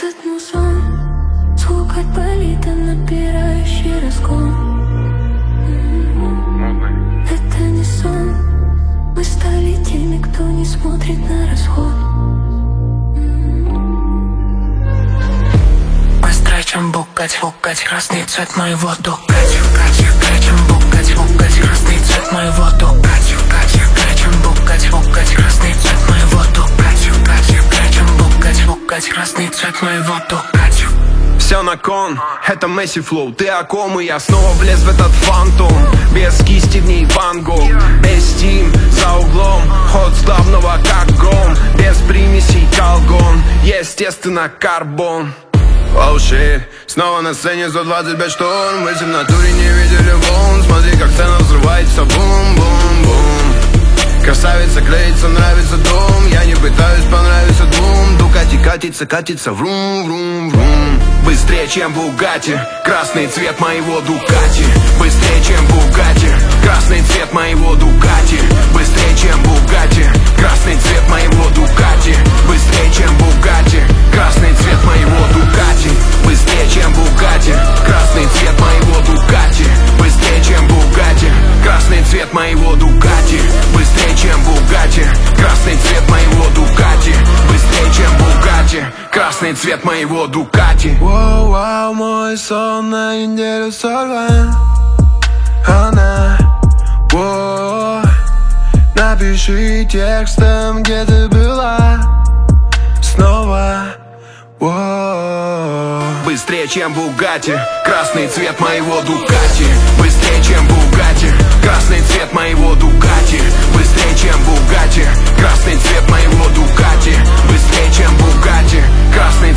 Этот музон, звук от болида, набирающий разгон. Это не сон, мы стали теми, кто не смотрит на расход. Быстрее, чем Бугатти, Бугатти, красный цвет моего Дугатти, быстрее, чем Бугатти, Бугатти, красный цвет моего Дугатти, быстрее, чем Бугатти, Бугатти, красный цвет моего Дугатти, быстрее, чем Бугатти, Бугатти, красный цвет моего Дугатти. Все на кон, это Месси флоу. Ты о ком, и я снова влез в этот фантом. Без кисти в ней Ван Гог, без тим за углом. Ход с главного как гром, без примесей колгон. Естественно карбон. Оу shit, снова на сцене 125 шторм. Мы в натуре не видели волн. Смотри, как сцена взрывается, бум-бум-бум. Красавица клеится, нравится дом. Я не пытаюсь понравиться двум. Дукати катится, катится, врум-врум-врум. Быстрее, чем Бугатти, красный цвет моего Дукати. Быстрее, чем Бугатти, красный цвет моего Дукати. Быстрее, чем Бугатти, красный цвет моего Дукати. Быстрее, чем Бугатти, красный цвет моего Дукати. Быстрее, чем Бугатти, красный цвет моего Дукати. Быстрее, чем Бугатти, красный цвет моего Дукати. Быстрее, чем Бугатти, красный цвет моего Дукати. Быстрее, чем Бугатти, красный цвет моего Дукати. Воу-вау, мой сон на неделю сорван. Она, воу, напиши текстом, где ты была. Снова, воу. Быстрее, чем Бугатти, красный цвет моего Дукати. Быстрее, чем Бугатти, красный цвет моего Дукати. Быстрее, чем Бугатти, красный цвет моего Дукати. Быстрее, чем Бугатти, красный